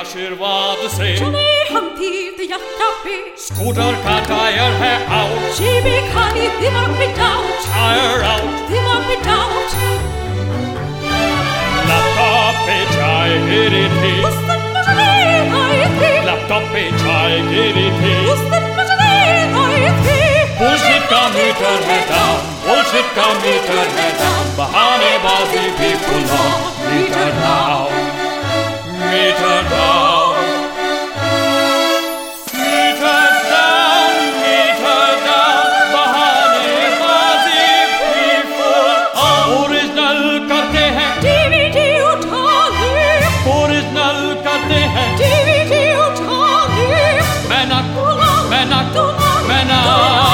आशीर्वाद से चले हम तीर्थ यात्रा पे, स्कूटर का टायर है आउट, जेबें खाली दिमाग पे डाउट, टायर आउट, दिमाग पे डाउट। लैपटॉप पे चाय गिरी थी, उस दिन मुझे नींद आई थी, लैपटॉप पे चाय गिरी थी, उस दिन मुझे नींद आई थी। बुलशिट का मीटर है डाउन, बुलशिट का मीटर है डाउन, बहानेबाजी भी भूलो, meter down, meter down, meter down, meter down, बहानेबाजी भी भूलो। ओरिजिनल करते हैं, डीवीडी उठा ले, ओरिजिनल करते हैं, डीवीडी उठा ले, मैं ना